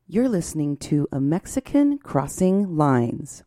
You're listening to A Mexican Crossing Lines.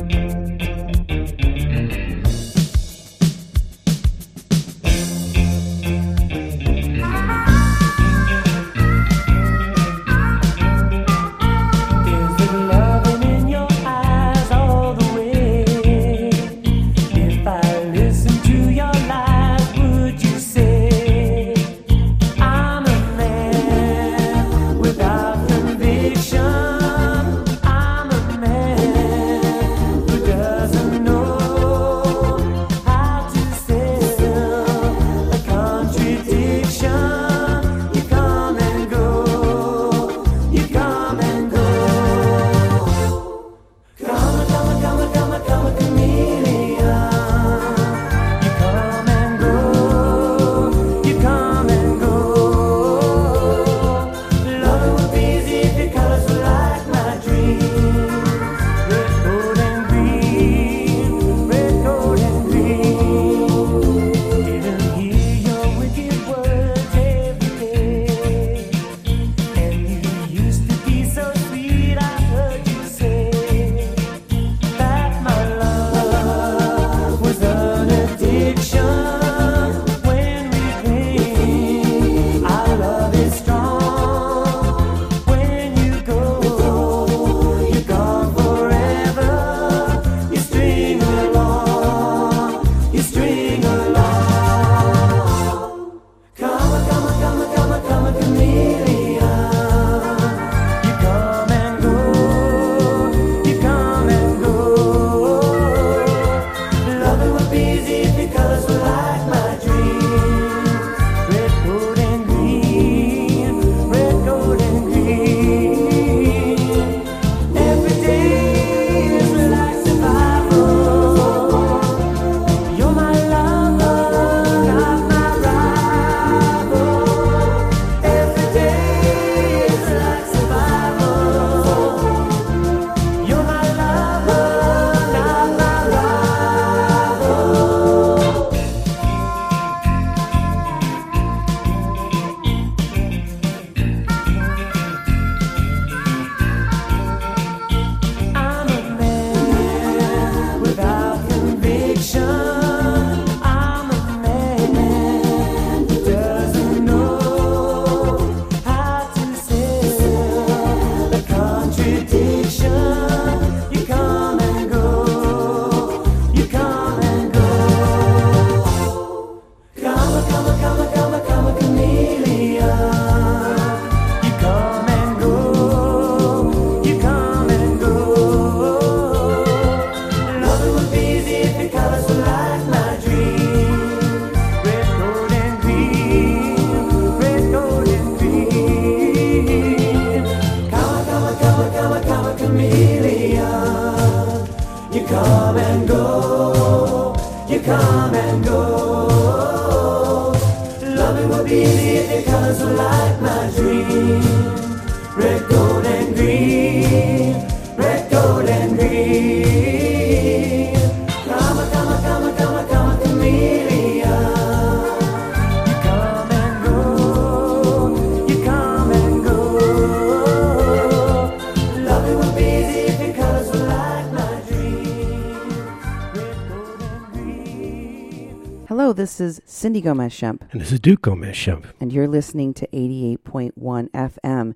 This is Cindy Gomez-Shemp. And this is Duke Gomez-Shemp. And you're listening to 88.1 FM,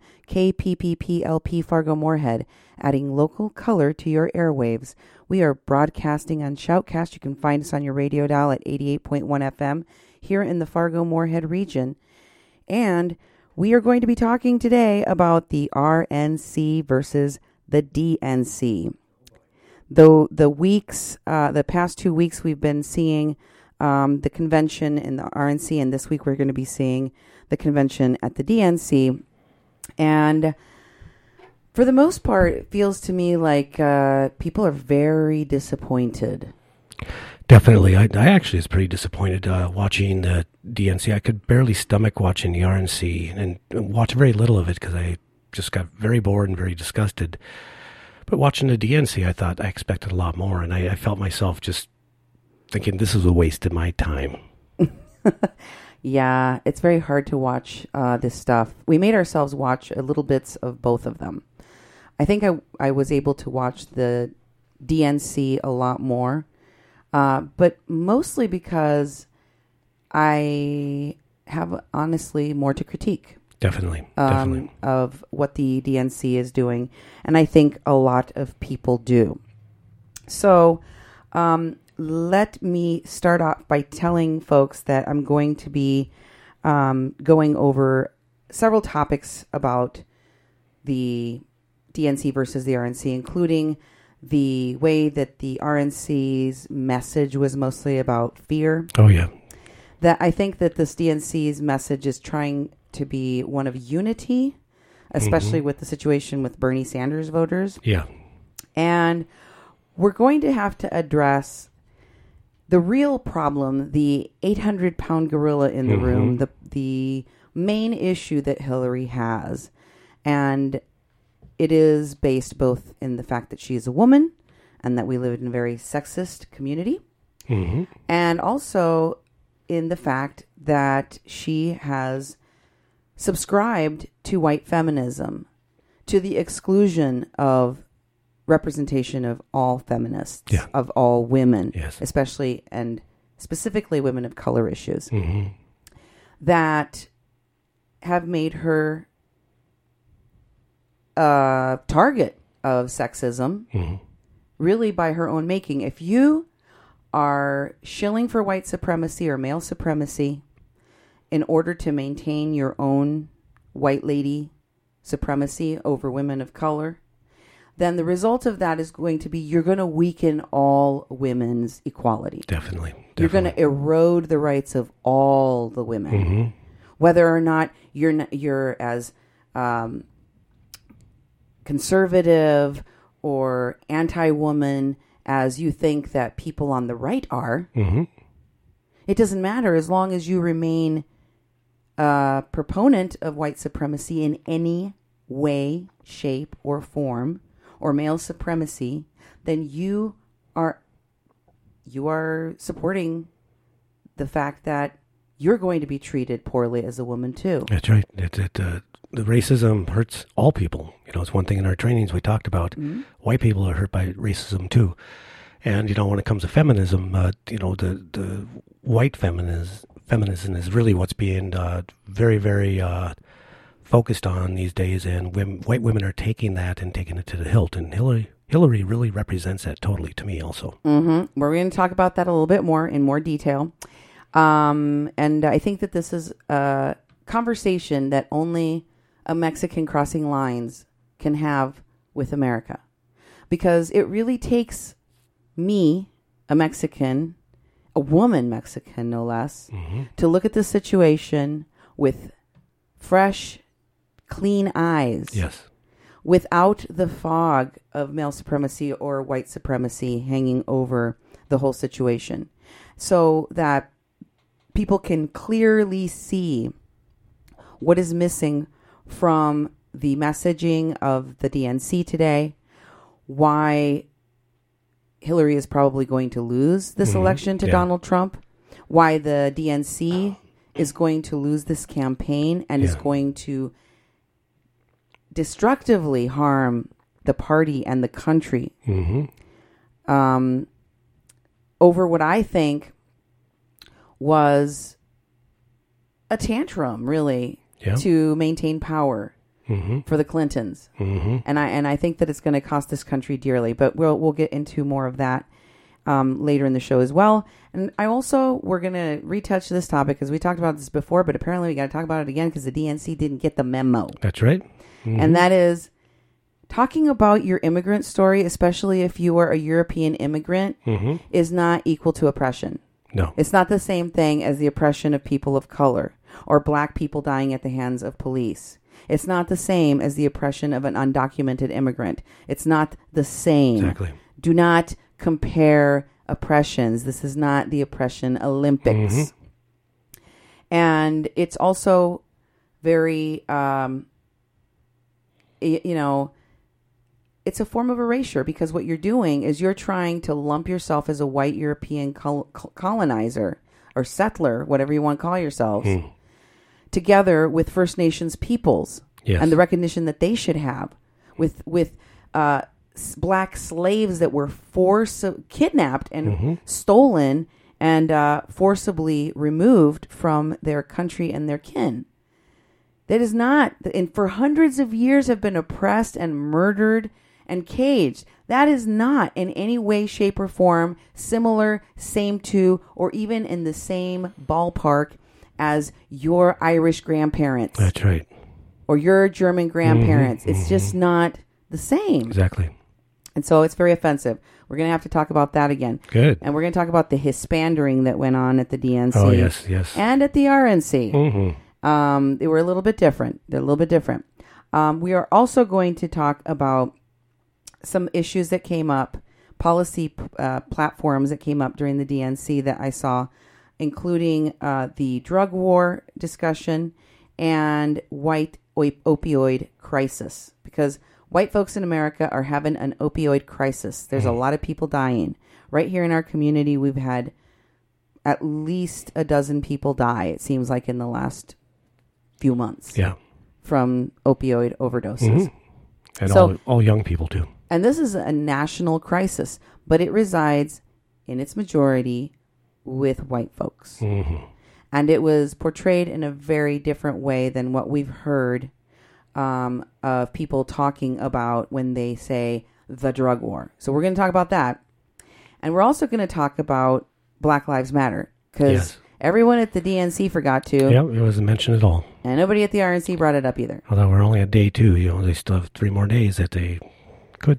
KPPPLP Fargo-Moorhead, adding local color to your airwaves. We are broadcasting on Shoutcast. You can find us on your radio dial at 88.1 FM here in the Fargo-Moorhead region. And we are going to be talking today about the RNC versus the DNC. Though the past 2 weeks we've been seeing the convention in the RNC, and this week we're going to be seeing the convention at the DNC. And for the most part, it feels to me like people are very disappointed. Definitely. I actually was pretty disappointed watching the DNC. I could barely stomach watching the RNC and watch very little of it because I just got very bored and very disgusted. But watching the DNC, I thought I expected a lot more, and I felt myself just thinking this is a waste of my time. Yeah, it's very hard to watch this stuff. We made ourselves watch a little bits of both of them. I think I was able to watch the DNC a lot more, but mostly because I have honestly more to critique. Definitely. Of what the DNC is doing, and I think a lot of people do. So let me start off by telling folks that I'm going to be going over several topics about the DNC versus the RNC, including the way that the RNC's message was mostly about fear. Oh, yeah. That I think that this DNC's message is trying to be one of unity, especially with the situation with Bernie Sanders voters. Yeah. And we're going to have to address the real problem, the 800-pound gorilla in the room, the main issue that Hillary has. And it is based both in the fact that she is a woman and that we live in a very sexist community, and also in the fact that she has subscribed to white feminism to the exclusion of representation of all feminists, of all women, especially and specifically women of color issues, that have made her a target of sexism, really by her own making. If you are shilling for white supremacy or male supremacy in order to maintain your own white lady supremacy over women of color, then the result of that is going to be you're going to weaken all women's equality. Definitely. You're going to erode the rights of all the women, whether or not you're as conservative or anti-woman as you think that people on the right are. It doesn't matter as long as you remain a proponent of white supremacy in any way, shape, or form, or male supremacy, then you are supporting the fact that you're going to be treated poorly as a woman too. That's right. The racism hurts all people. You know, it's one thing in our trainings we talked about. White people are hurt by racism too. And, you know, when it comes to feminism, you know, the white feminism is really what's being very, very focused on these days. And white women are taking that and taking it to the hilt. And Hillary really represents that totally to me also. We're going to talk about that a little bit more in more detail. And I think that this is a conversation that only a Mexican crossing lines can have with America. Because it really takes me, a Mexican, a woman Mexican no less, to look at the situation with fresh, clean eyes. Yes. Without the fog of male supremacy or white supremacy hanging over the whole situation. So that people can clearly see what is missing from the messaging of the DNC today, why Hillary is probably going to lose this election to Donald Trump, why the DNC is going to lose this campaign and is going to destructively harm the party and the country over what I think was a tantrum, really, to maintain power for the Clintons. And I think that it's going to cost this country dearly. But we'll get into more of that later in the show as well. And we're going to retouch this topic because we talked about this before, but apparently we got to talk about it again because the DNC didn't get the memo. That's right. And that is talking about your immigrant story, especially if you are a European immigrant, is not equal to oppression. No. It's not the same thing as the oppression of people of color or black people dying at the hands of police. It's not the same as the oppression of an undocumented immigrant. It's not the same. Exactly. Do not compare oppressions. This is not the oppression Olympics. And it's also very, it's a form of erasure because what you're doing is you're trying to lump yourself as a white European colonizer or settler, whatever you want to call yourselves, together with First Nations peoples and the recognition that they should have with black slaves that were kidnapped and stolen and forcibly removed from their country and their kin. That is not, and for hundreds of years have been oppressed and murdered and caged. That is not in any way, shape, or form similar, same to, or even in the same ballpark as your Irish grandparents. That's right. Or your German grandparents. It's just not the same. Exactly. And so it's very offensive. We're going to have to talk about that again. Good. And we're going to talk about the Hispandering that went on at the DNC. Oh, yes, yes. And at the RNC. They were a little bit different. They're a little bit different. We are also going to talk about some issues that came up, policy platforms that came up during the DNC that I saw, including the drug war discussion and white opioid crisis. Because white folks in America are having an opioid crisis. There's a lot of people dying. Right here in our community, we've had at least a dozen people die, it seems like, in the last few months. Yeah. From opioid overdoses. And so, all young people too. And this is a national crisis, but it resides in its majority with white folks. And it was portrayed in a very different way than what we've heard of people talking about when they say the drug war. So we're going to talk about that. And we're also going to talk about Black Lives Matter, because everyone at the DNC forgot to. Yeah, it wasn't mentioned at all. And nobody at the RNC brought it up either. Although we're only at day 2, they still have 3 more days that they could.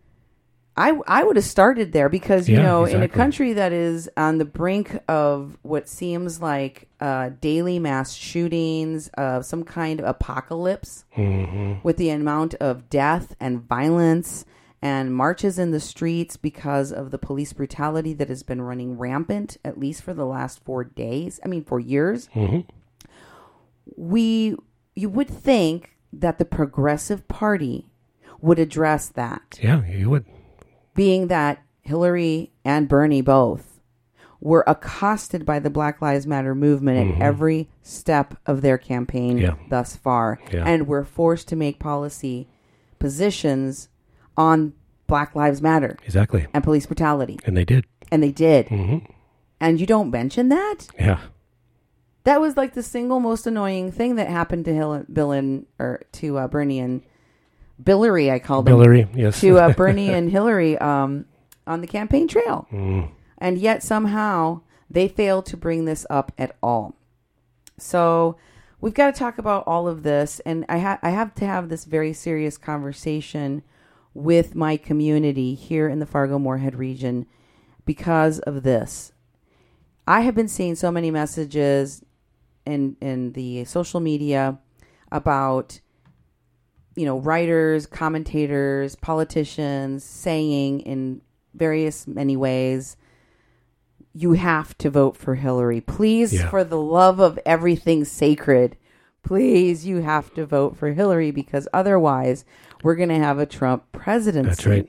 I would have started there because, in a country that is on the brink of what seems like daily mass shootings, of some kind of apocalypse, with the amount of death and violence and marches in the streets because of the police brutality that has been running rampant, at least for the last 4 years. You would think that the Progressive Party would address that. Yeah, you would. Being that Hillary and Bernie both were accosted by the Black Lives Matter movement at every step of their campaign thus far, and were forced to make policy positions on Black Lives Matter. Exactly. And police brutality. And they did. And you don't mention that? Yeah. That was like the single most annoying thing that happened to Bernie and Billary, I called them. Billary, yes. To Bernie and Hillary on the campaign trail. And yet somehow they failed to bring this up at all. So we've got to talk about all of this. And I have to have this very serious conversation with my community here in the Fargo-Moorhead region because of this. I have been seeing so many messages in the social media about writers, commentators, politicians saying in many ways, you have to vote for Hillary. Please, for the love of everything sacred, please, you have to vote for Hillary, because otherwise we're going to have a Trump presidency. That's right.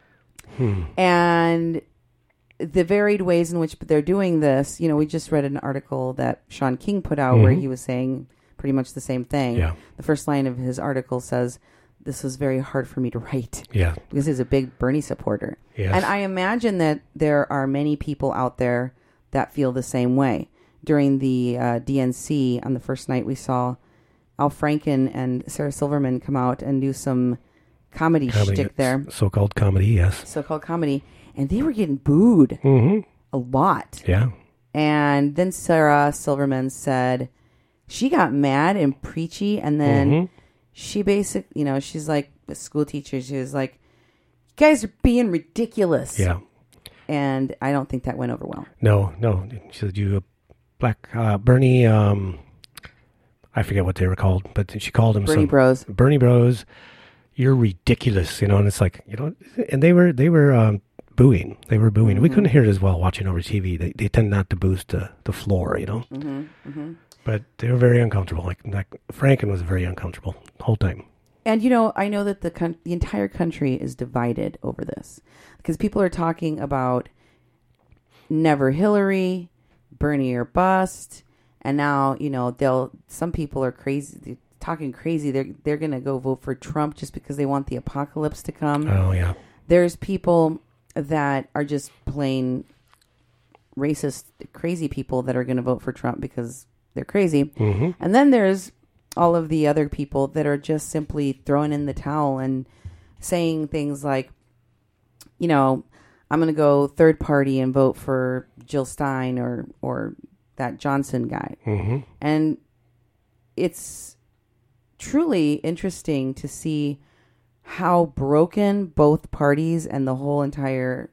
And the varied ways in which they're doing this, we just read an article that Sean King put out where he was saying pretty much the same thing. Yeah. The first line of his article says, "This was very hard for me to write." Yeah. Because he's a big Bernie supporter. Yes. And I imagine that there are many people out there that feel the same way. During the DNC, on the first night, we saw Al Franken and Sarah Silverman come out and do some comedy shtick there. So-called comedy, yes. So-called comedy. And they were getting booed a lot. Yeah. And then Sarah Silverman said, she got mad and preachy, and then she basically, she's like a school teacher. She was like, "You guys are being ridiculous." Yeah. And I don't think that went over well. No. She said, "You black Bernie." I forget what they were called, but she called him Bernie Bros. Bernie Bros. You're ridiculous, and it's like, and they were booing. They were booing. We couldn't hear it as well watching over TV. They tend not to boost the floor, But they were very uncomfortable. Like Franken was very uncomfortable the whole time. And, I know that the entire country is divided over this, because people are talking about never Hillary, Bernie or bust. And now, some people are crazy, talking crazy. They're going to go vote for Trump just because they want the apocalypse to come. Oh, yeah. There's people that are just plain racist, crazy people that are going to vote for Trump because they're crazy. Mm-hmm. And then there's all of the other people that are just simply throwing in the towel and saying things like, I'm going to go third party and vote for Jill Stein or that Johnson guy. Mm-hmm. And it's truly interesting to see how broken both parties and the whole entire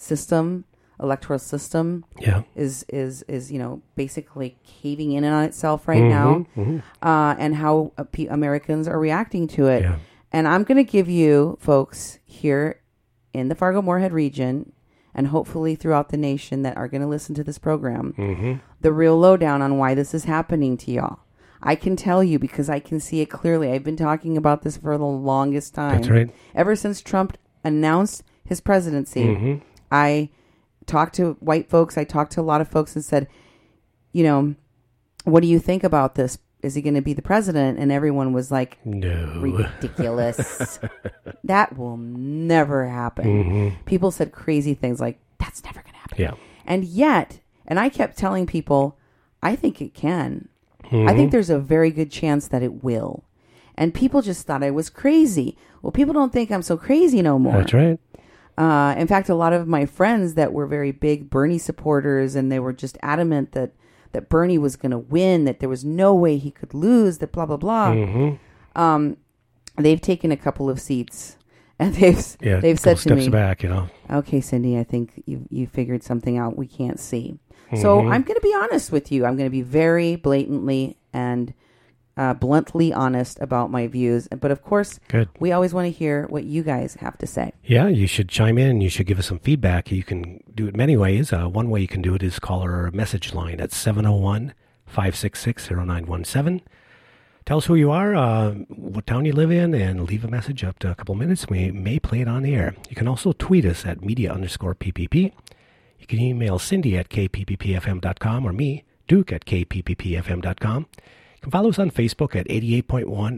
electoral system is basically caving in on itself right now, and how Americans are reacting to it. Yeah. And I'm going to give you folks here in the Fargo-Moorhead region and hopefully throughout the nation that are going to listen to this program, the real lowdown on why this is happening to y'all. I can tell you because I can see it clearly. I've been talking about this for the longest time. That's right. Ever since Trump announced his presidency, I talked to white folks. I talked to a lot of folks and said, what do you think about this? Is he going to be the president? And everyone was like, no, ridiculous. That will never happen. People said crazy things like, that's never going to happen. Yeah. And yet, and I kept telling people, I think it can. I think there's a very good chance that it will. And people just thought I was crazy. Well, people don't think I'm so crazy no more. That's right. In fact, a lot of my friends that were very big Bernie supporters, and they were just adamant that Bernie was going to win, that there was no way he could lose, that blah, blah, blah. They've taken a couple of seats, and they've said to me, steps back, okay, Cindy, I think you figured something out we can't see. So I'm going to be honest with you. I'm going to be very blatantly and bluntly honest about my views. But of course, we always want to hear what you guys have to say. Yeah, you should chime in. You should give us some feedback. You can do it many ways. One way you can do it is call our message line at 701-566-0917. Tell us who you are, what town you live in, and leave a message up to a couple minutes. We may play it on the air. You can also tweet us at media_PPP. You can email Cindy at kpppfm.com or me, Duke, at kpppfm.com. You can follow us on Facebook at 88.1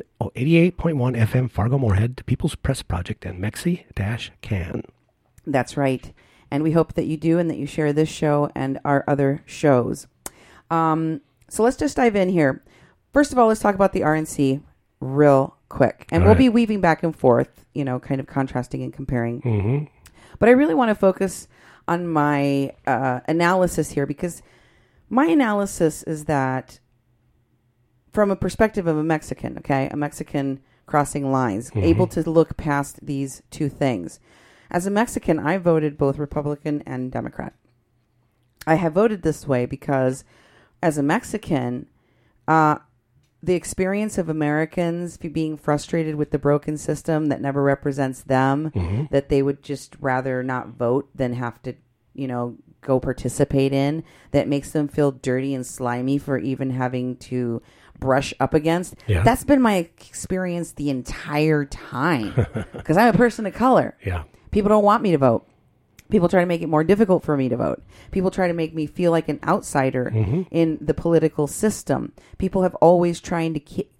FM Fargo-Moorhead, the People's Press Project, and Mexi-Can. That's right. And we hope that you do and that you share this show and our other shows. So let's just dive in here. First of all, let's talk about the RNC real quick. And we'll be weaving back and forth, kind of contrasting and comparing. But I really want to focus on my analysis here, because my analysis is that from a perspective of a Mexican, a Mexican crossing lines, able to look past these two things. As a Mexican, I voted both Republican and Democrat. I have voted this way because as a Mexican, the experience of Americans being frustrated with the broken system that never represents them, that they would just rather not vote than have to, go participate in, that makes them feel dirty and slimy for even having to brush up against. Yeah. That's been my experience the entire time because I'm a person of color. Yeah. People don't want me to vote. People try to make it more difficult for me to vote. People try to make me feel like an outsider in the political system. People have always tried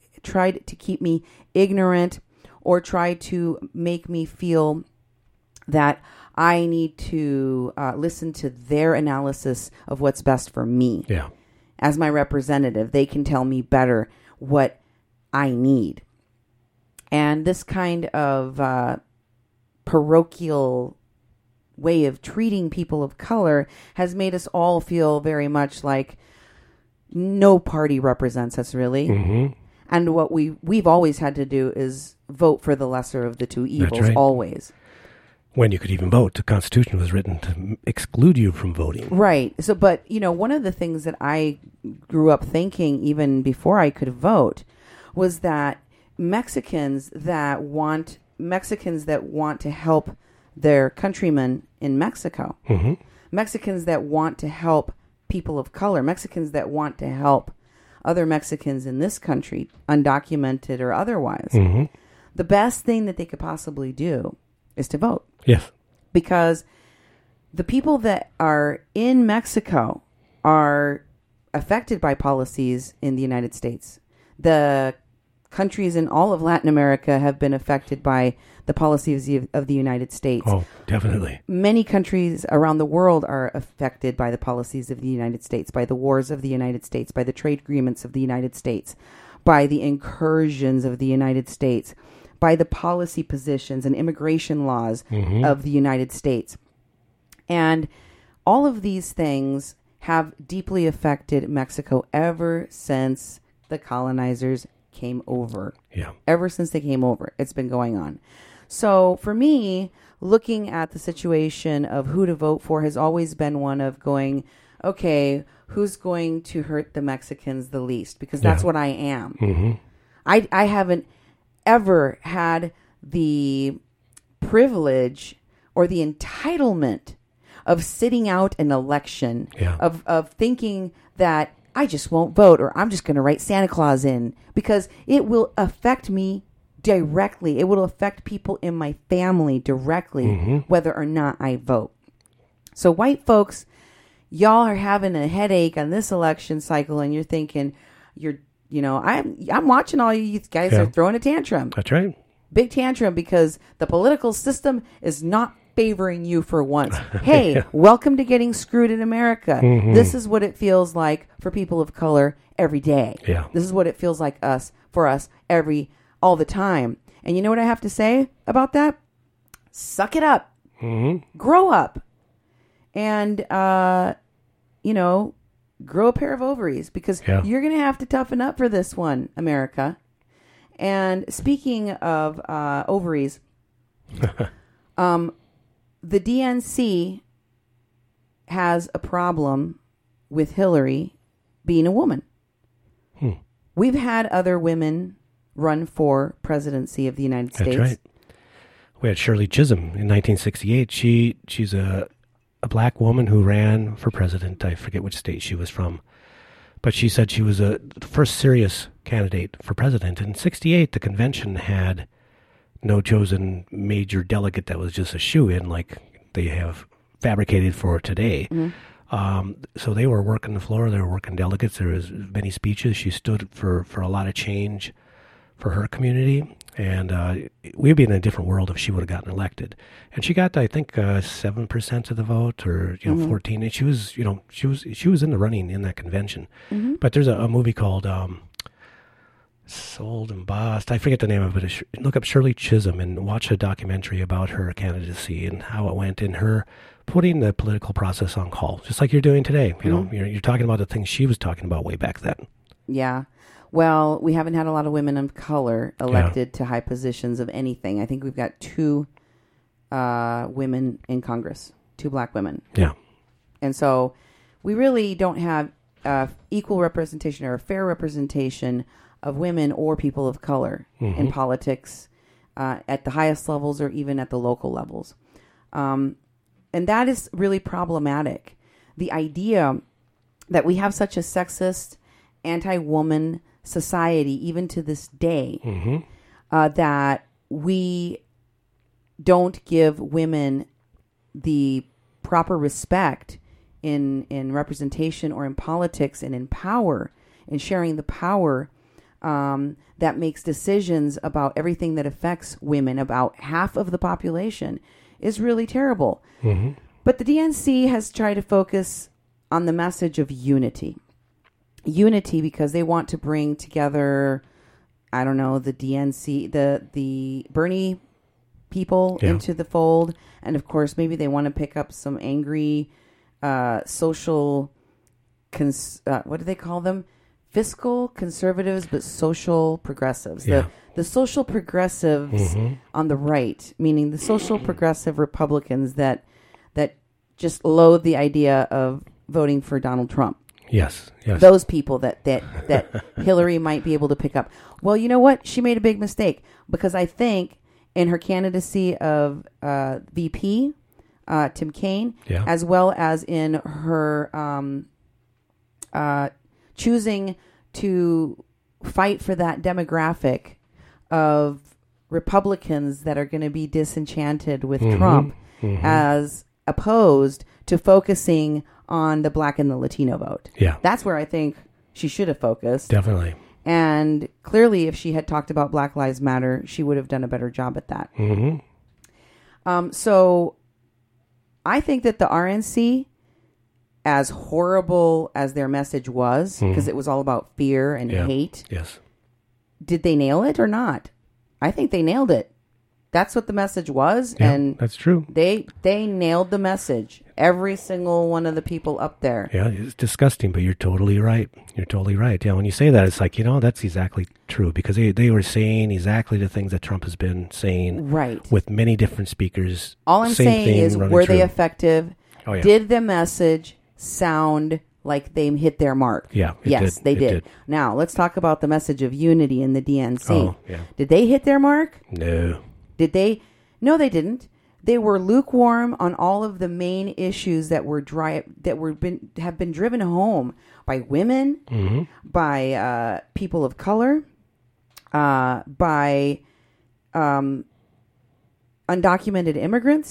to keep me ignorant or tried to make me feel that I need to listen to their analysis of what's best for me. Yeah. As my representative, they can tell me better what I need. And this kind of parochial way of treating people of color has made us all feel very much like no party represents us, really. And what we've always had to do is vote for the lesser of the two evils, always. When you could even vote. The Constitution was written to exclude you from voting. Right. So, but, one of the things that I grew up thinking even before I could vote was that Mexicans that want to help their countrymen in Mexico, Mexicans that want to help people of color, Mexicans that want to help other Mexicans in this country, undocumented or otherwise, the best thing that they could possibly do is to vote. Yes. Because the people that are in Mexico are affected by policies in the United States. The countries in all of Latin America have been affected by the policies of the United States. Oh, definitely. Many countries around the world are affected by the policies of the United States, by the wars of the United States, by the trade agreements of the United States, by the incursions of the United States, by the policy positions and immigration laws of the United States. And all of these things have deeply affected Mexico ever since the colonizers came over. Yeah. Ever since they came over, it's been going on. So for me, looking at the situation of who to vote for has always been one of going, okay, who's going to hurt the Mexicans the least? Because that's what I am. Mm-hmm. I haven't ever had the privilege or the entitlement of sitting out an election, of thinking that I just won't vote, or I'm just going to write Santa Claus in, because it will affect me directly. It will affect people in my family directly, whether or not I vote. So white folks, y'all are having a headache on this election cycle, and you're thinking, I'm watching all you guys are throwing a tantrum. That's right. Big tantrum, because the political system is not favoring you for once. Hey, welcome to getting screwed in America. This is what it feels like for people of color every day. Yeah. This is what it feels like for us all the time. And you know what I have to say about that? Suck it up. Grow up. And, grow a pair of ovaries, because you're going to have to toughen up for this one, America. And speaking of ovaries, the DNC has a problem with Hillary being a woman. We've had other women run for presidency of the United States. That's right. We had Shirley Chisholm in 1968. She's a black woman who ran for president. I forget which state she was from. But she said she was the first serious candidate for president. In 68, the convention had no chosen major delegate that was just a shoo-in like they have fabricated for today. So they were working the floor. They were working delegates. There was many speeches. She stood for a lot of change for her community. And we'd be in a different world if she would have gotten elected. And she got, I think, 7% of the vote, or 14. And she was in the running in that convention. But there's a movie called Sold and Bossed. I forget the name of it. Look up Shirley Chisholm and watch a documentary about her candidacy and how it went, in her putting the political process on call, just like you're doing today. You're talking about the things she was talking about way back then. Yeah. Well, we haven't had a lot of women of color elected to high positions of anything. I think we've got 2 women in Congress, 2 black women. Yeah. And so we really don't have equal representation or a fair representation of women or people of color in politics at the highest levels or even at the local levels. And that is really problematic. The idea that we have such a sexist, anti-woman society, even to this day, that we don't give women the proper respect in representation or in politics and in power, in sharing the power that makes decisions about everything that affects women, about half of the population, is really terrible. But the DNC has tried to focus on the message of unity. Unity because they want to bring together, I don't know, the DNC, the Bernie people into the fold. And of course, maybe they want to pick up some angry social, what do they call them? Fiscal conservatives, but social progressives. Yeah. The social progressives on the right, meaning the social progressive Republicans that just loathe the idea of voting for Donald Trump. Yes. Those people that Hillary might be able to pick up. Well, you know what? She made a big mistake, because I think in her candidacy of VP, Tim Kaine, as well as in her choosing to fight for that demographic of Republicans that are going to be disenchanted with Trump as opposed to focusing on the Black and the Latino vote. Yeah. That's where I think she should have focused. Definitely. And clearly, if she had talked about Black Lives Matter, she would have done a better job at that. So I think that the RNC, as horrible as their message was, because it was all about fear and hate, yes, did they nail it or not? I think they nailed it. That's what the message was, yeah, and that's true. They nailed the message. Every single one of the people up there. Yeah, it's disgusting, but you're totally right. You're totally right. Yeah, when you say that, it's like, that's exactly true, because they were saying exactly the things that Trump has been saying, right, with many different speakers. All I'm saying is, were they effective? Oh, yeah. Did the message sound like they hit their mark? Yeah. Yes, they did. Now, let's talk about the message of unity in the DNC. Oh, yeah. Did they hit their mark? No. Did they? No, they didn't. They were lukewarm on all of the main issues that have been driven home by women, by people of color, by undocumented immigrants,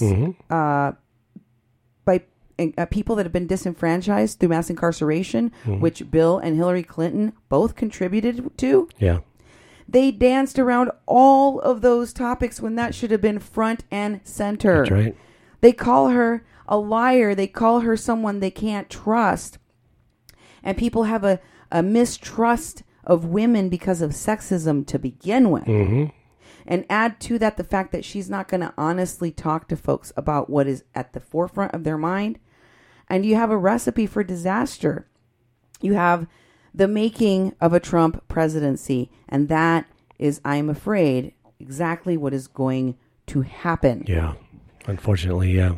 by people that have been disenfranchised through mass incarceration, which Bill and Hillary Clinton both contributed to. Yeah. They danced around all of those topics when that should have been front and center. That's right. They call her a liar. They call her someone they can't trust. And people have a mistrust of women because of sexism to begin with. And add to that the fact that she's not going to honestly talk to folks about what is at the forefront of their mind. And you have a recipe for disaster. You have the making of a Trump presidency. And that is, I'm afraid, exactly what is going to happen. Yeah. Unfortunately, yeah.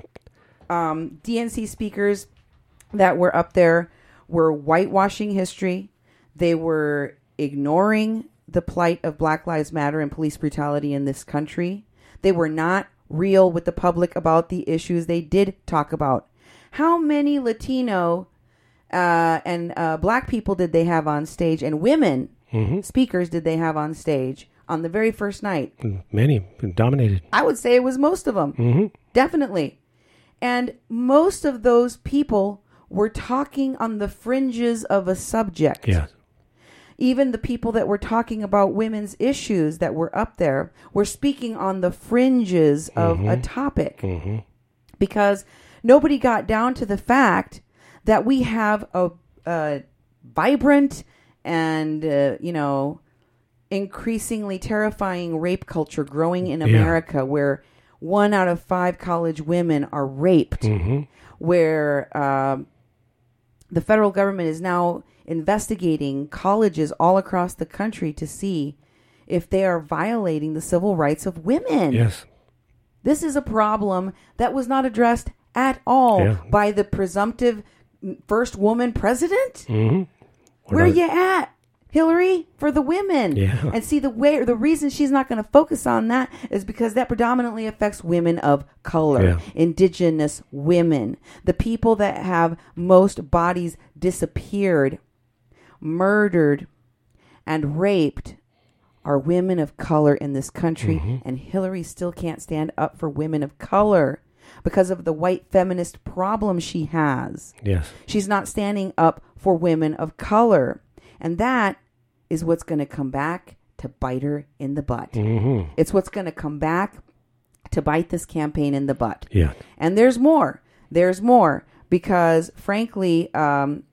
DNC speakers that were up there were whitewashing history. They were ignoring the plight of Black Lives Matter and police brutality in this country. They were not real with the public about the issues they did talk about. How many Latino and Black people did they have on stage, and women speakers did they have on stage on the very first night? Many. Dominated. I would say it was most of them. Definitely. And most of those people were talking on the fringes of a subject. Yeah. Even the people that were talking about women's issues that were up there were speaking on the fringes of a topic. Because nobody got down to the fact that we have a vibrant and, increasingly terrifying rape culture growing in America, where 1 out of 5 college women are raped, where the federal government is now investigating colleges all across the country to see if they are violating the civil rights of women. Yes. This is a problem that was not addressed at all by the presumptive first woman president. Where you at, Hillary, for the women? Yeah. And see, the reason she's not going to focus on that is because that predominantly affects women of color, indigenous women, the people that have most bodies disappeared, murdered, and raped are women of color in this country. And Hillary still can't stand up for women of color because of the white feminist problem she has. Yes. She's not standing up for women of color. And that is what's going to come back to bite her in the butt. It's what's going to come back to bite this campaign in the butt. Yeah. And there's more. There's more. Because, frankly, the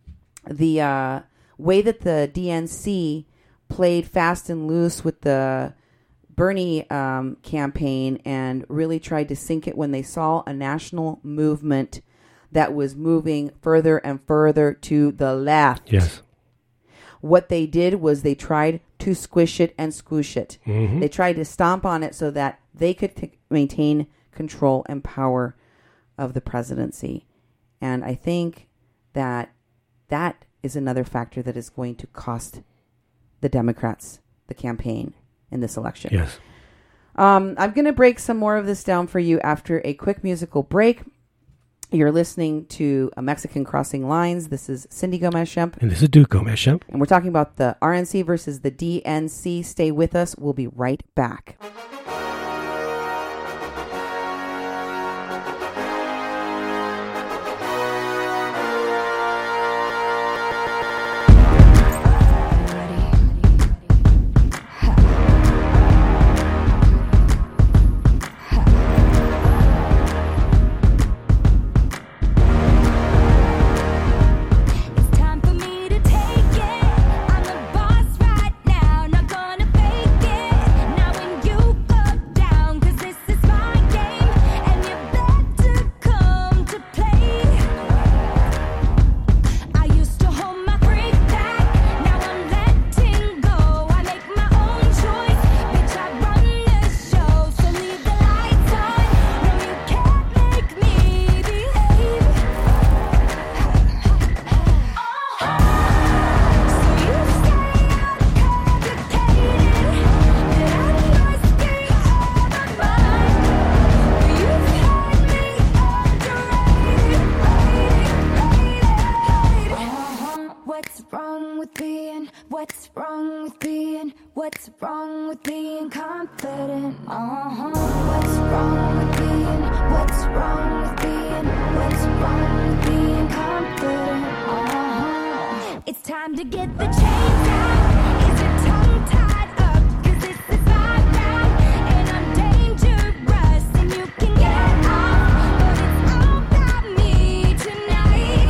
way that the DNC played fast and loose with the Bernie campaign and really tried to sink it when they saw a national movement that was moving further and further to the left. Yes. What they did was they tried to squish it and squish it. They tried to stomp on it so that they could maintain control and power of the presidency. And I think that that is another factor that is going to cost the Democrats the campaign in this election. Yes. I'm going to break some more of this down for you after a quick musical break. You're listening to A Mexican Crossing Lines. This is Cindy Gomez-Schemp. And this is Duke Gomez-Schemp. And we're talking about the RNC versus the DNC. Stay with us. We'll be right back. What's wrong with being confident? What's wrong with being confident? It's time to get the chains out. Is your tongue tied up? 'Cause this is my ride, and I'm dangerous, and you can get off, but it's all about me tonight.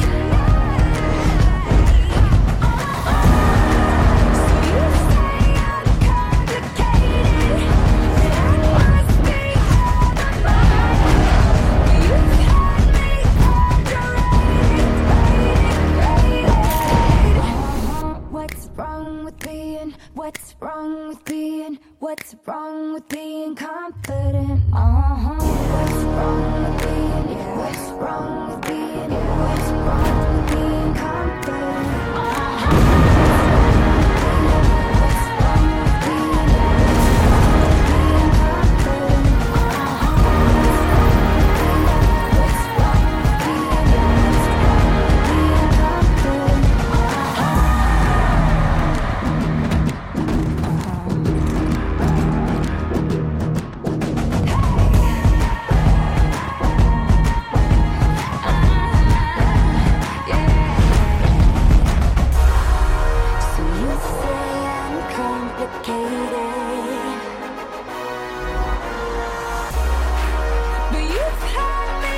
So you say I'm complicated, that I must be out of mind. You've had me underrated. What's wrong with being confident? What's wrong with being confident? So you say I'm complicated, but you've had me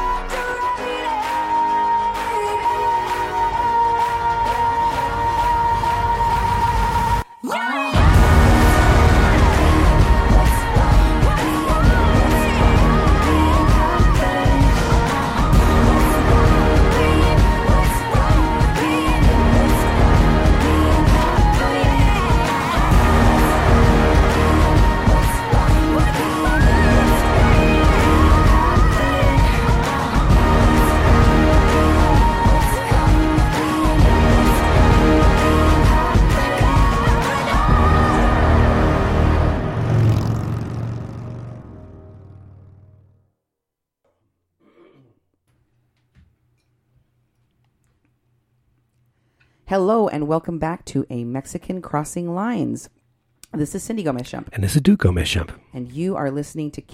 Hello and welcome back to A Mexican Crossing Lines. This is Cindy Gomez-Shump, And this is Duke Gomez-Shump. and you are listening to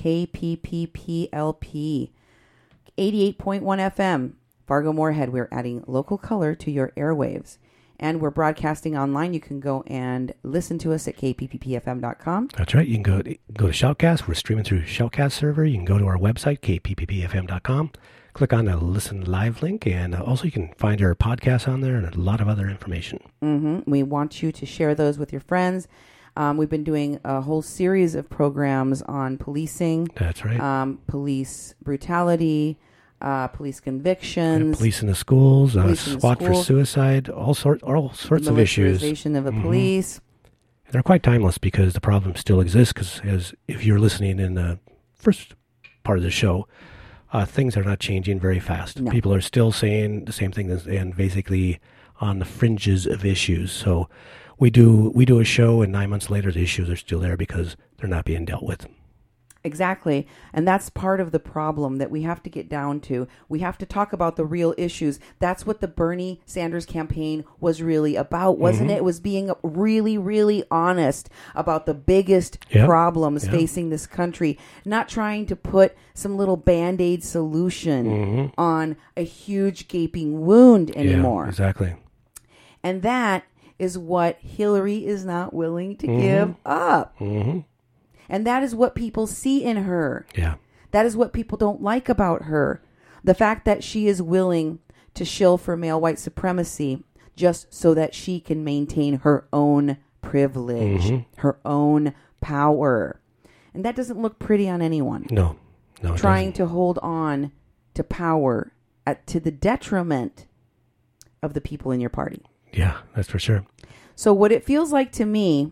KPPPLP 88.1 FM, Fargo Moorhead. We're adding local color to your airwaves, and we're broadcasting online. You can go and listen to us at kpppfm.com. That's right. You can go to Shoutcast. We're streaming through Shoutcast server. You can go to our website, kpppfm.com. Click on the Listen Live link, and also you can find our podcast on there and a lot of other information. We want you to share those with your friends. We've been doing a whole series of programs on policing. That's right. Police brutality, police convictions, Police in the schools, Police in the SWAT for schools. suicide, all sorts of issues. militarization of the police. They're quite timeless because the problem still exists. Because as if you're listening in the first part of the show, things are not changing very fast. No. People are still saying the same thing and basically on the fringes of issues. So we do a show, and 9 months later the issues are still there because they're not being dealt with. Exactly. And that's part of the problem that we have to get down to. We have to talk about the real issues. That's what the Bernie Sanders campaign was really about, wasn't it? It was being really, really honest about the biggest problems facing this country, not trying to put some little Band-Aid solution on a huge gaping wound anymore. Yeah, exactly. And that is what Hillary is not willing to give up. And that is what people see in her. Yeah. That is what people don't like about her. The fact that she is willing to shill for male white supremacy just so that she can maintain her own privilege, her own power. And that doesn't look pretty on anyone. No, it Trying doesn't. to hold on to power to the detriment of the people in your party. Yeah, that's for sure. So what it feels like to me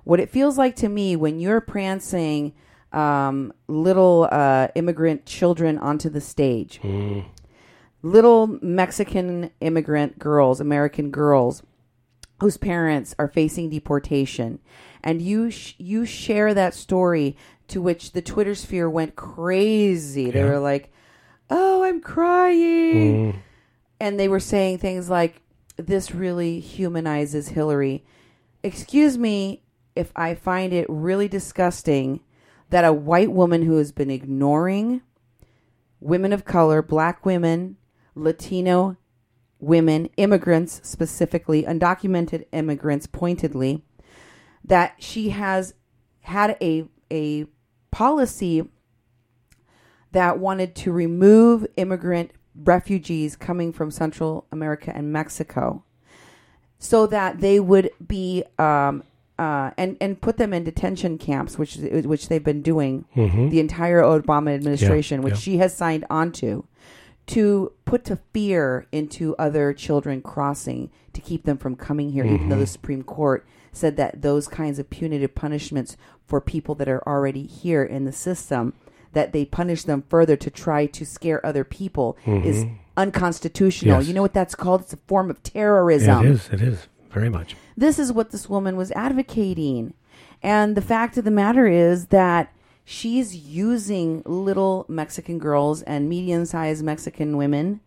when you're prancing little immigrant children onto the stage, little Mexican immigrant girls, American girls, whose parents are facing deportation, and you share that story, to which the Twitter sphere went crazy. They were like, "Oh, I'm crying," and they were saying things like, "This really humanizes Hillary." excuse me if I find it really disgusting that a white woman who has been ignoring women of color, black women, Latino women, immigrants specifically, undocumented immigrants pointedly, that she has had a policy that wanted to remove immigrant refugees coming from Central America and Mexico so that they would be and put them in detention camps, which they've been doing the entire Obama administration, which she has signed onto, to put to fear into other children crossing to keep them from coming here, even though the Supreme Court said that those kinds of punitive punishments for people that are already here in the system, that they punish them further to try to scare other people, is unconstitutional. Yes. You know what that's called? It's a form of terrorism. It is, very much. This is what this woman was advocating. And the fact of the matter is that she's using little Mexican girls and medium-sized Mexican women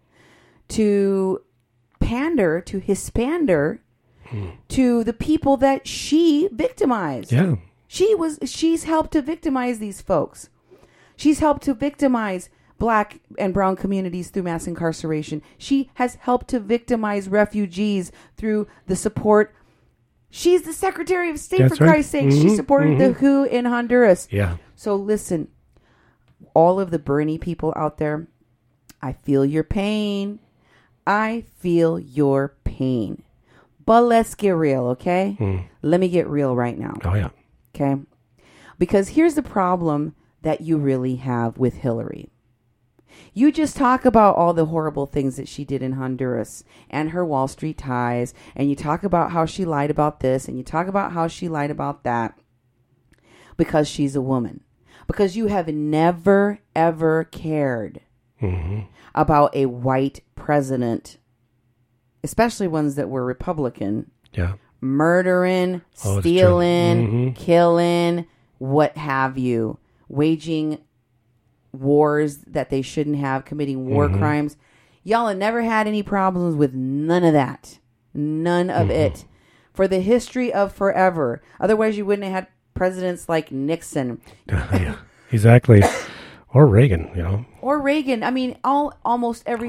to pander, to hispander to the people that she victimized. Yeah. She's helped to victimize these folks. She's helped to victimize black and brown communities through mass incarceration. She has helped to victimize refugees through the support. She's the Secretary of State, That's for right. Christ's sake. She supported the WHO in Honduras. Yeah. So listen, all of the Bernie people out there, I feel your pain. I feel your pain. But let's get real, okay? Let me get real right now. Oh, yeah. Okay? Because here's the problem that you really have with Hillary. You just talk about all the horrible things that she did in Honduras and her Wall Street ties, and you talk about how she lied about this, and you talk about how she lied about that because she's a woman. Because you have never, ever cared about a white president, especially ones that were Republican, murdering, stealing, killing, what have you, waging wars that they shouldn't have, committing war crimes. Y'all have never had any problems with none of that. None of it. For the history of forever. Otherwise, you wouldn't have had presidents like Nixon. Yeah, exactly. Or Reagan, you know. Or Reagan. I mean, almost every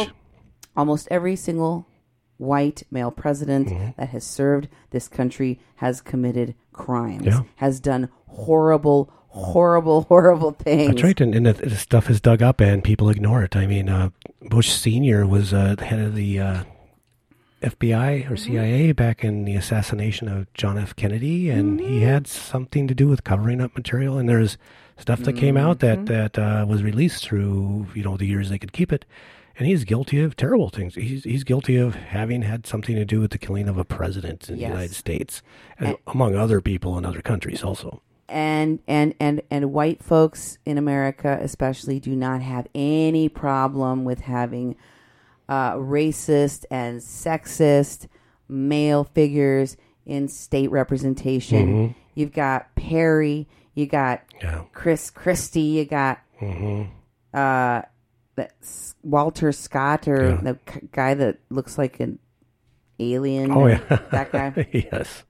single white male president that has served this country has committed crimes. Yeah. Has done horrible things. That's right, and the stuff is dug up and people ignore it. I mean, Bush Sr. was the head of the FBI or CIA back in the assassination of John F. Kennedy, and he had something to do with covering up material. And there's stuff that came out that was released through the years they could keep it. And he's guilty of terrible things. He's guilty of having had something to do with the killing of a president in the United States, among other people in other countries also. And white folks in America especially do not have any problem with having racist and sexist male figures in state representation. You've got Perry, you got Chris Christie, you got Walter Scott, or the guy that looks like an alien. Oh, yeah. That guy. Yes.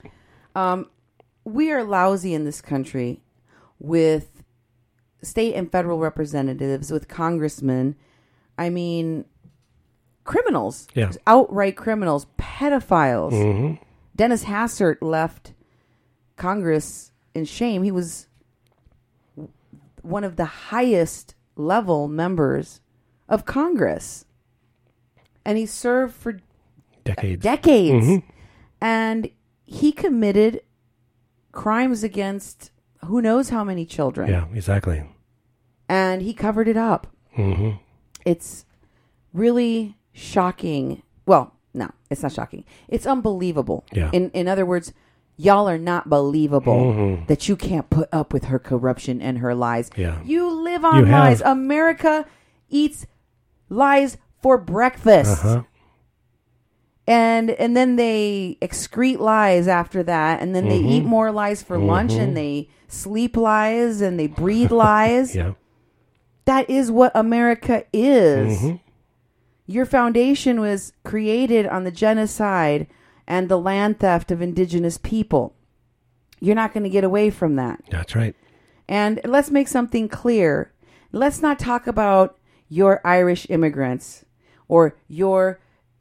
We are lousy in this country with state and federal representatives, with congressmen. I mean, criminals. Yeah. Outright criminals. Pedophiles. Dennis Hastert left Congress in shame. He was one of the highest level members of Congress. And he served for decades. And he committed crimes against who knows how many children. Yeah, exactly. And he covered it up. It's really shocking. Well, no, it's not shocking. It's unbelievable. Yeah. In other words, y'all are not believable that you can't put up with her corruption and her lies. Yeah. You live on lies. America eats lies for breakfast. And then they excrete lies after that, and then they eat more lies for lunch, and they sleep lies, and they breathe lies. That is what America is. Your foundation was created on the genocide and the land theft of indigenous people. You're not going to get away from that. That's right. And let's make something clear. Let's not talk about your Irish immigrants or your,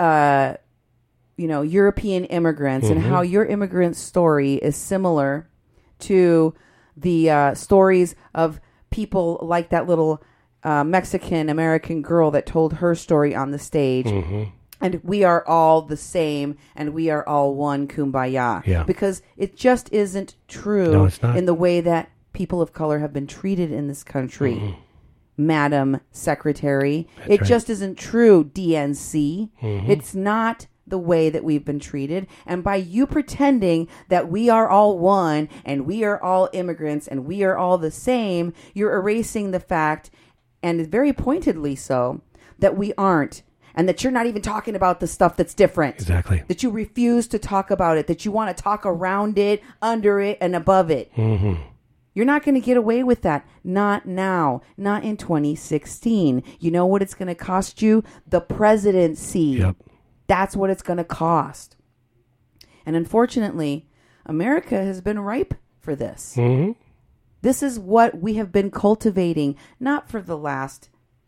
European immigrants and how your immigrant story is similar to the stories of people like that little Mexican American girl that told her story on the stage. And we are all the same, and we are all one, kumbaya. Yeah. Because it just isn't true No, it's not. in the way that people of color have been treated in this country. Madam Secretary. It right. just isn't true, DNC. It's not the way that we've been treated. And by you pretending that we are all one, and we are all immigrants, and we are all the same, you're erasing the fact, and very pointedly so, that we aren't. And that you're not even talking about the stuff that's different. Exactly. That you refuse to talk about it. That you want to talk around it, under it, and above it. You're not going to get away with that. Not now. Not in 2016. You know what it's going to cost you? The presidency. Yep. That's what it's going to cost. And unfortunately, America has been ripe for this. This is what we have been cultivating, not for the last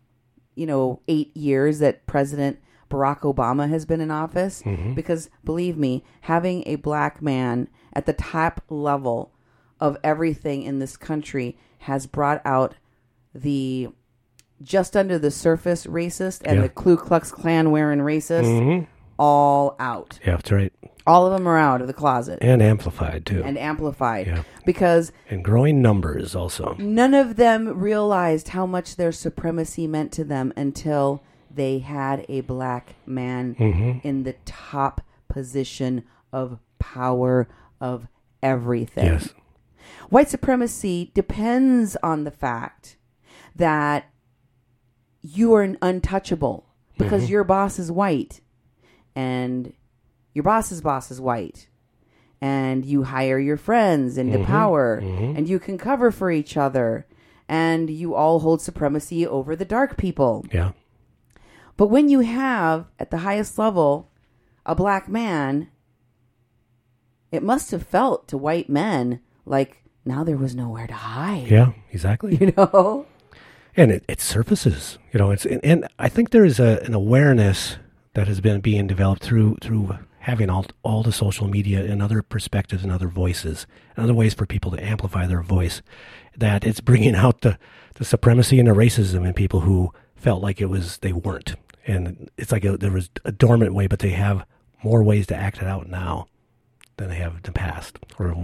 8 years that President Barack Obama has been in office. Because believe me, having a black man at the top level of everything in this country has brought out the just under the surface racist and the Ku Klux Klan wearing racist all out. Yeah, that's right. All of them are out of the closet. And amplified, too. And amplified. Yeah. Because And growing numbers also. none of them realized how much their supremacy meant to them until they had a black man in the top position of power of everything. Yes. White supremacy depends on the fact that you are untouchable because your boss is white and your boss's boss is white. And you hire your friends into power, and you can cover for each other, and you all hold supremacy over the dark people. Yeah. But when you have, at the highest level, a black man, it must have felt to white men like now there was nowhere to hide. Yeah, exactly. You know? And it surfaces, and I think there is an awareness that has been being developed through having all the social media and other perspectives and other voices and other ways for people to amplify their voice, that it's bringing out the supremacy and the racism in people who felt like they weren't. And it's like there was a dormant way, but they have more ways to act it out now than they have in the past.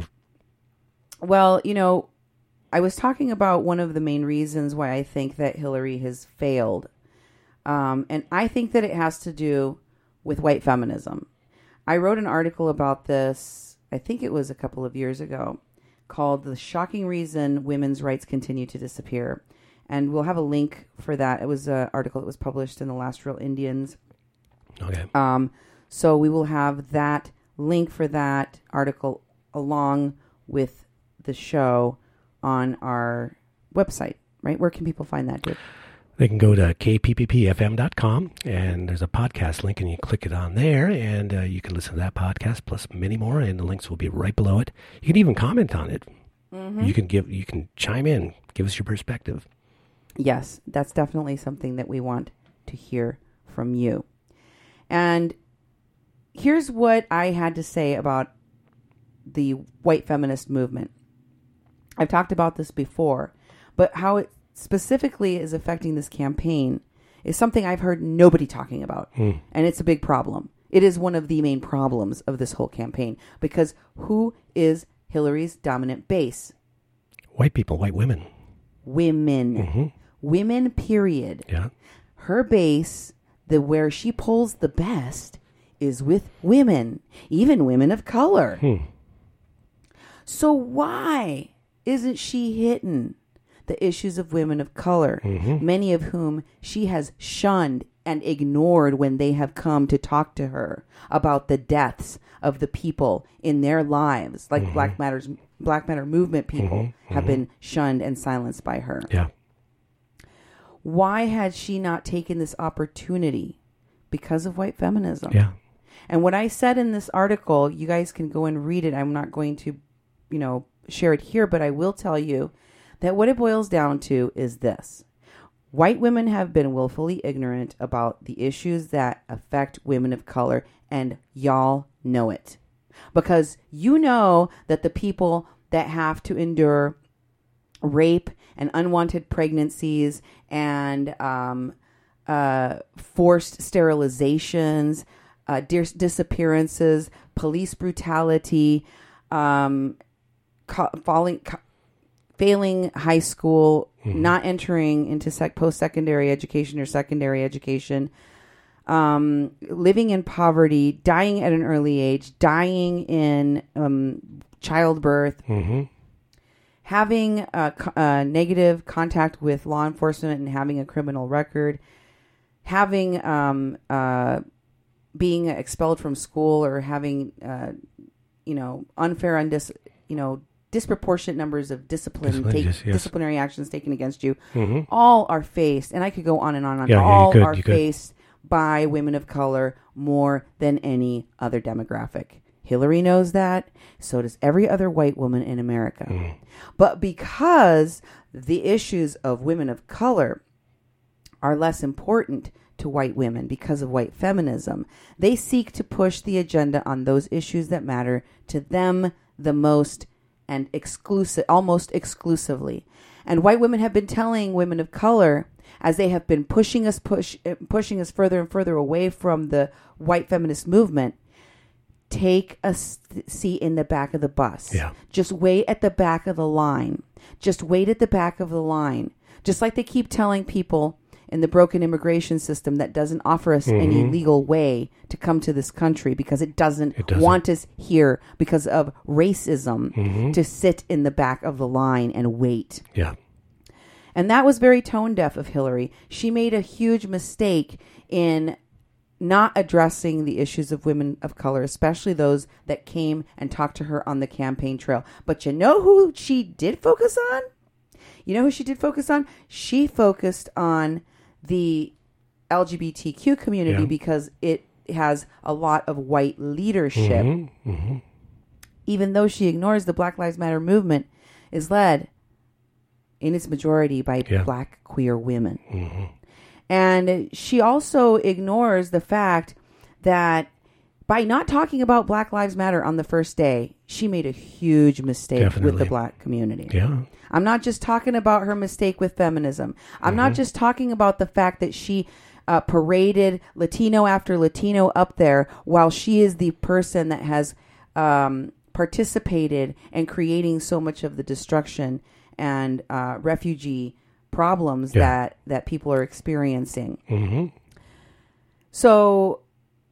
Well, I was talking about one of the main reasons why I think that Hillary has failed. And I think that it has to do with white feminism. I wrote an article about this, I think it was a couple of years ago, called The Shocking Reason Women's Rights Continue to Disappear. And we'll have a link for that. It was an article that was published in the Last Real Indians. Okay. So we will have that link for that article along with the show on our website, right? Where can people find that, dude? They can go to kpppfm.com, and there's a podcast link, and you click it on there, and you can listen to that podcast plus many more, and the links will be right below it. You can even comment on it. You can chime in, give us your perspective. Yes, that's definitely something that we want to hear from you. And here's what I had to say about the white feminist movement. I've talked about this before, but how it specifically is affecting this campaign is something I've heard nobody talking about. And it's a big problem. It is one of the main problems of this whole campaign, because who is Hillary's dominant base? White people, white women. Women. Women, period. Yeah. Her base, where she pulls the best, is with women, even women of color. So why isn't she hitting the issues of women of color, many of whom she has shunned and ignored when they have come to talk to her about the deaths of the people in their lives, like Black Matter movement people have been shunned and silenced by her. Yeah. Why had she not taken this opportunity? Because of white feminism. Yeah. And what I said in this article, you guys can go and read it. I'm not going to, share it here, but I will tell you that what it boils down to is this. White women have been willfully ignorant about the issues that affect women of color, and y'all know it. Because you know that the people that have to endure rape and unwanted pregnancies and forced sterilizations, disappearances, police brutality, failing high school, not entering into post-secondary education or secondary education, living in poverty, dying at an early age, dying in childbirth, having negative contact with law enforcement and having a criminal record, having being expelled from school or having unfair and disproportionate numbers of disciplinary actions taken against you, all are faced, and I could go on and on. All are faced by women of color more than any other demographic. Hillary knows that. So does every other white woman in America. But because the issues of women of color are less important to white women because of white feminism, they seek to push the agenda on those issues that matter to them the most and almost exclusively. And white women have been telling women of color, as they have been pushing us further and further away from the white feminist movement, take a seat in the back of the bus. Yeah. Just wait at the back of the line. Just wait at the back of the line. Just like they keep telling people in the broken immigration system that doesn't offer us any legal way to come to this country because it doesn't want us here because of racism, to sit in the back of the line and wait. Yeah. And that was very tone deaf of Hillary. She made a huge mistake in not addressing the issues of women of color, especially those that came and talked to her on the campaign trail. But you know who she did focus on? She focused on the LGBTQ community because it has a lot of white leadership. Even though she ignores the Black Lives Matter movement is led in its majority by black queer women. And she also ignores the fact that by not talking about Black Lives Matter on the first day, she made a huge mistake with the black community. Yeah. I'm not just talking about her mistake with feminism. I'm not just talking about the fact that she paraded Latino after Latino up there while she is the person that has participated in creating so much of the destruction and refugee problems that people are experiencing. So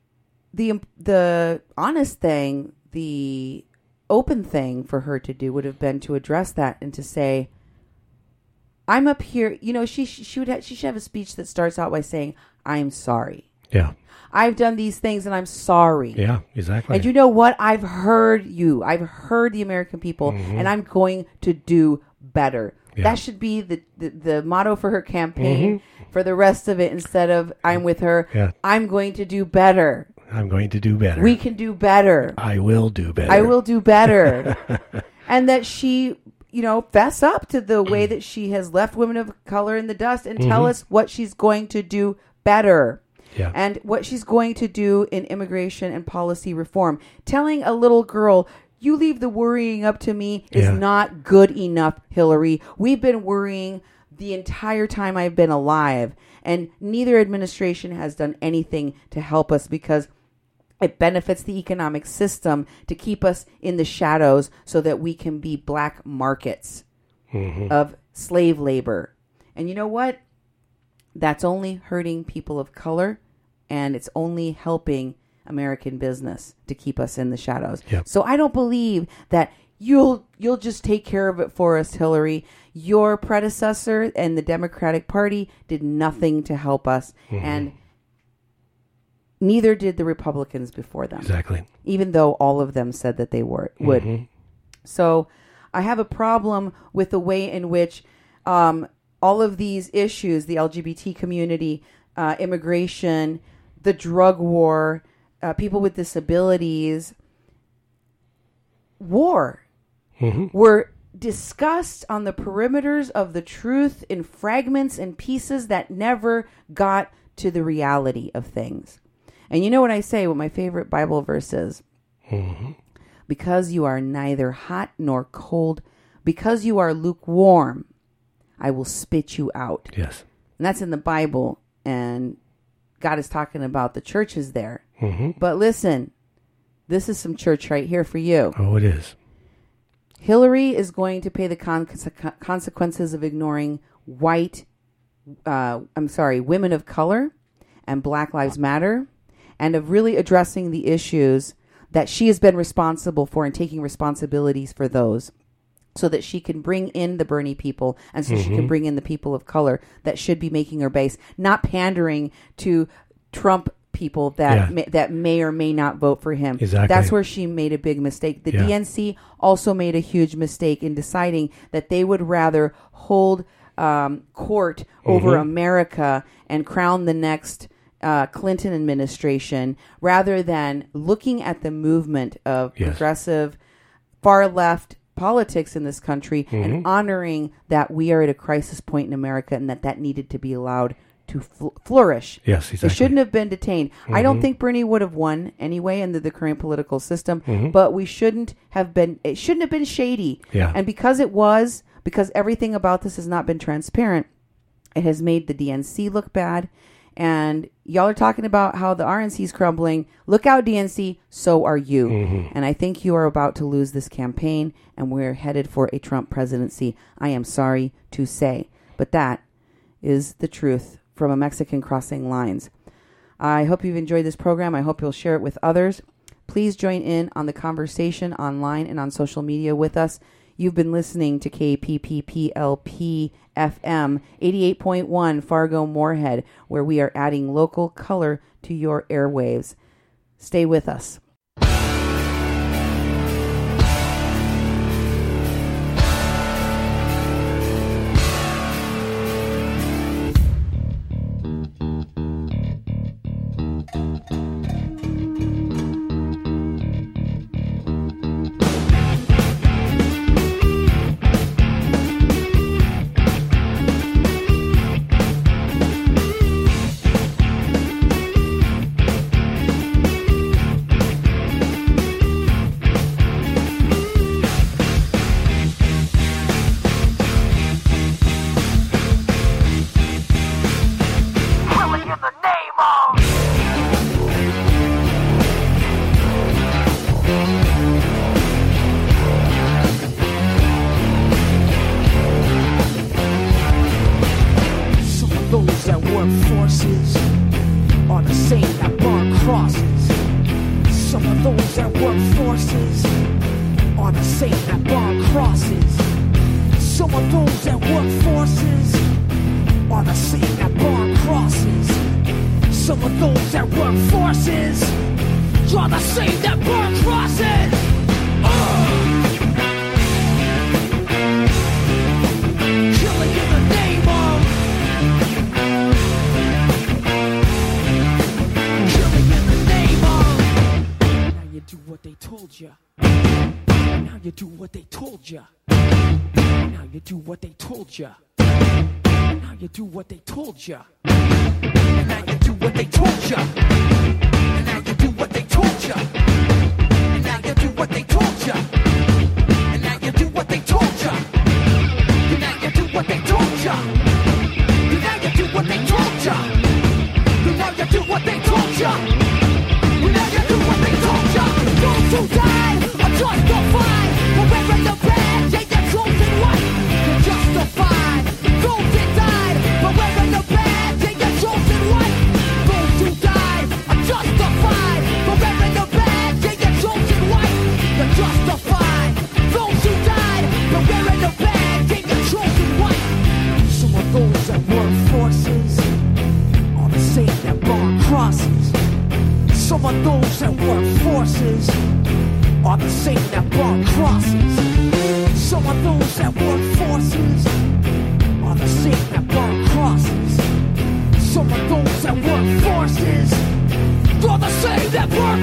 the honest thing, the open thing for her to do would have been to address that and to say, I'm up here. She should have a speech that starts out by saying, I'm sorry. Yeah. I've done these things and I'm sorry. Yeah, exactly. And you know what? I've heard you. I've heard the American people and I'm going to do better. Yeah. That should be the motto for her campaign for the rest of it, instead of I'm with her. Yeah. I'm going to do better. I'm going to do better. We can do better. I will do better. I will do better. And that she, fess up to the way that she has left women of color in the dust and tell us what she's going to do better. Yeah. And what she's going to do in immigration and policy reform. Telling a little girl, you leave the worrying up to me is not good enough, Hillary. We've been worrying the entire time I've been alive, and neither administration has done anything to help us because it benefits the economic system to keep us in the shadows so that we can be black markets of slave labor. And you know what? That's only hurting people of color, and it's only helping American business to keep us in the shadows. Yep. So I don't believe that you'll just take care of it for us, Hillary. Your predecessor and the Democratic Party did nothing to help us, and neither did the Republicans before them. Exactly. Even though all of them said that they would. So I have a problem with the way in which all of these issues, the LGBT community, immigration, the drug war, people with disabilities, war, were discussed on the perimeters of the truth in fragments and pieces that never got to the reality of things. And you know what I say, what my favorite Bible verse is? Because you are neither hot nor cold, because you are lukewarm, I will spit you out. Yes. And that's in the Bible, and God is talking about the churches there. But listen, this is some church right here for you. Oh, it is. Hillary is going to pay the consequences of ignoring women of color and Black Lives Matter, and of really addressing the issues that she has been responsible for and taking responsibilities for those, so that she can bring in the Bernie people, and so she can bring in the people of color that should be making her base, not pandering to Trump people that may or may not vote for him. Exactly. That's where she made a big mistake. The DNC also made a huge mistake in deciding that they would rather hold court over America and crown the next Clinton administration, rather than looking at the movement of progressive, far left politics in this country and honoring that we are at a crisis point in America, and that needed to be allowed to flourish. Yes, exactly. It shouldn't have been detained. I don't think Bernie would have won anyway under the current political system, but it shouldn't have been shady. Yeah. And because everything about this has not been transparent, it has made the DNC look bad. And y'all are talking about how the RNC is crumbling. Look out, DNC. So are you. And I think you are about to lose this campaign, and we're headed for a Trump presidency. I am sorry to say, but that is the truth from a Mexican crossing lines. I hope you've enjoyed this program. I hope you'll share it with others. Please join in on the conversation online and on social media with us. You've been listening to KPPPLP FM 88.1 Fargo Moorhead, where we are adding local color to your airwaves. Stay with us. Some of those that work forces, you're the same that work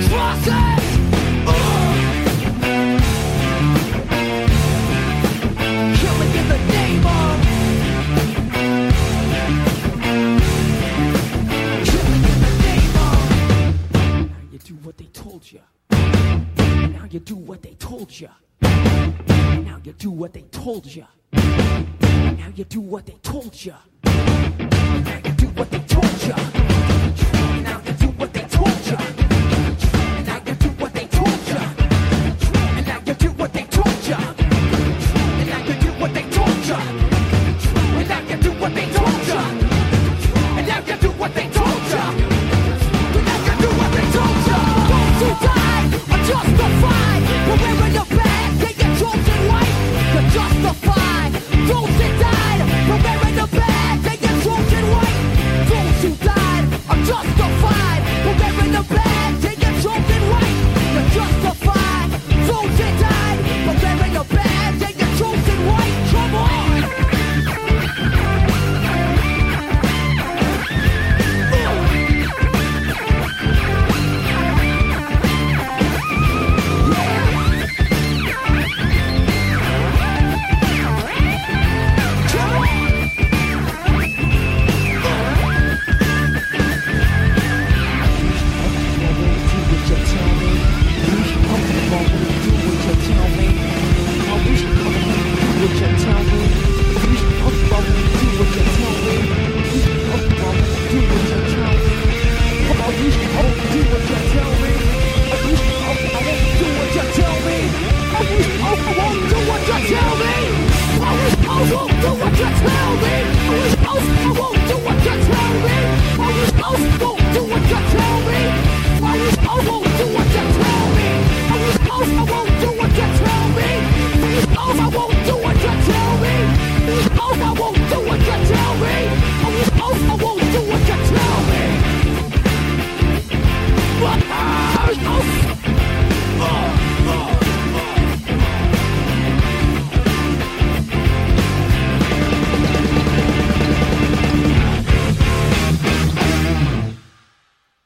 you. Now you do what they told you. Now you do what they told you. Now you do what they told you.